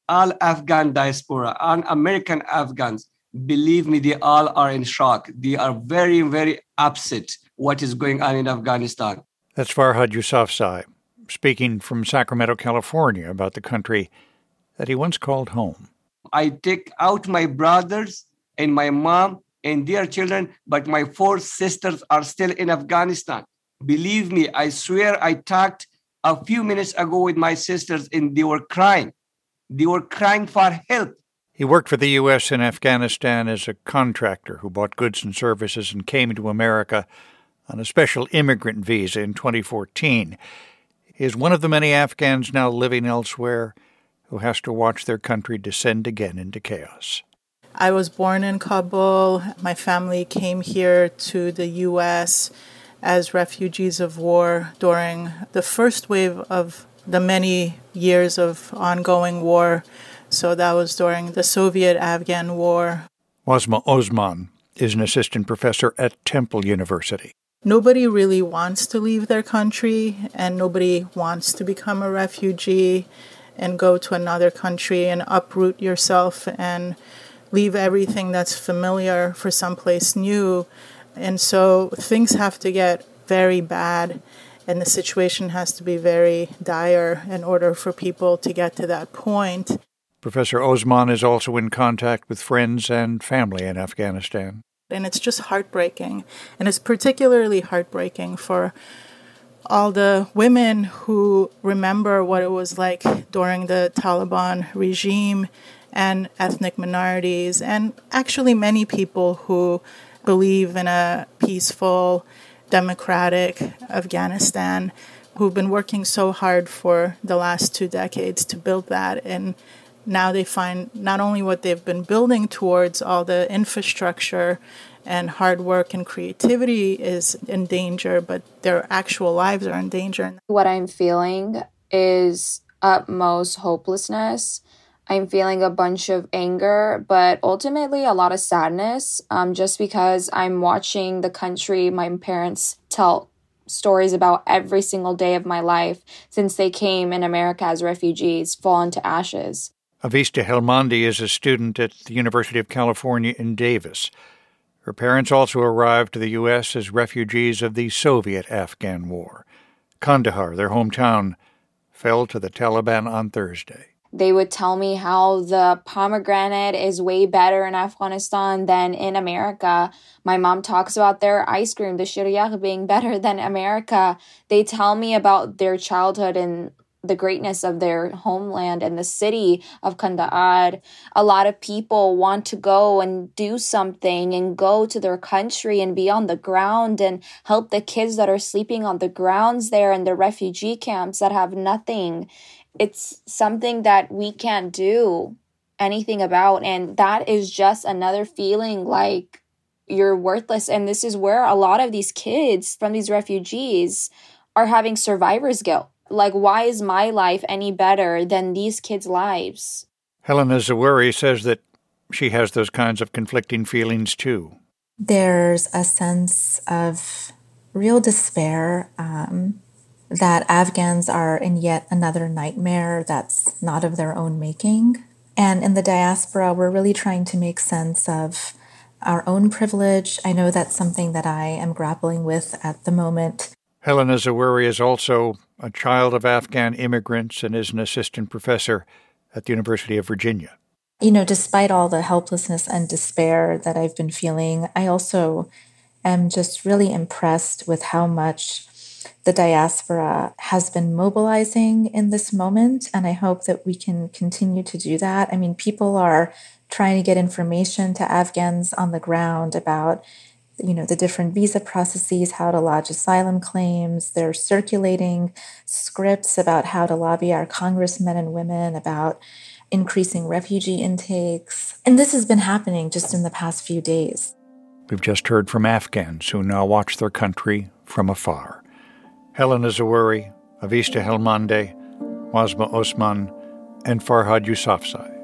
all Afghan diaspora, and American Afghans, believe me, they all are in shock. They are very, very upset what is going on in Afghanistan. That's Farhad Yousafzai, speaking from Sacramento, California, about the country that he once called home. I take out my brothers and my mom and their children, but my 4 sisters are still in Afghanistan. Believe me, I swear I talked a few minutes ago with my sisters and they were crying. They were crying for help. He worked for the U.S. in Afghanistan as a contractor who bought goods and services and came to America on a special immigrant visa in 2014. He is one of the many Afghans now living elsewhere who has to watch their country descend again into chaos. I was born in Kabul. My family came here to the U.S. as refugees of war during the first wave of the many years of ongoing war. So that was during the Soviet-Afghan War. Wasma Osman is an assistant professor at Temple University. Nobody really wants to leave their country, and nobody wants to become a refugee and go to another country and uproot yourself and leave everything that's familiar for someplace new. And so things have to get very bad, and the situation has to be very dire in order for people to get to that point. Professor Osman is also in contact with friends and family in Afghanistan. And it's just heartbreaking. And it's particularly heartbreaking for all the women who remember what it was like during the Taliban regime, and ethnic minorities, and actually many people who believe in a peaceful, democratic Afghanistan, who've been working so hard for the last 2 decades to build that. And now they find not only what they've been building towards, all the infrastructure and hard work and creativity is in danger, but their actual lives are in danger. What I'm feeling is utmost hopelessness. I'm feeling a bunch of anger, but ultimately a lot of sadness, just because I'm watching the country my parents tell stories about every single day of my life since they came in America as refugees fall into ashes. Avista Helmandi is a student at the University of California in Davis. Her parents also arrived to the U.S. as refugees of the Soviet-Afghan War. Kandahar, their hometown, fell to the Taliban on Thursday. They would tell me how the pomegranate is way better in Afghanistan than in America. My mom talks about their ice cream, the shiryakh, being better than America. They tell me about their childhood and the greatness of their homeland and the city of Kandahar. A lot of people want to go and do something and go to their country and be on the ground and help the kids that are sleeping on the grounds there in the refugee camps that have nothing. It's something that we can't do anything about. And that is just another feeling like you're worthless. And this is where a lot of these kids from these refugees are having survivor's guilt. Like, why is my life any better than these kids' lives? Helena Zaweri says that she has those kinds of conflicting feelings too. There's a sense of real despair that Afghans are in yet another nightmare that's not of their own making. And in the diaspora, we're really trying to make sense of our own privilege. I know that's something that I am grappling with at the moment. Helena Zaweri is also a child of Afghan immigrants and is an assistant professor at the University of Virginia. You know, despite all the helplessness and despair that I've been feeling, I also am just really impressed with how much the diaspora has been mobilizing in this moment, and I hope that we can continue to do that. I mean, people are trying to get information to Afghans on the ground about, you know, the different visa processes, how to lodge asylum claims. They're circulating scripts about how to lobby our congressmen and women about increasing refugee intakes. And this has been happening just in the past few days. We've just heard from Afghans who now watch their country from afar. Helena Zaweri, Avista Helmandi, Wasma Osman, and Farhad Yousafzai.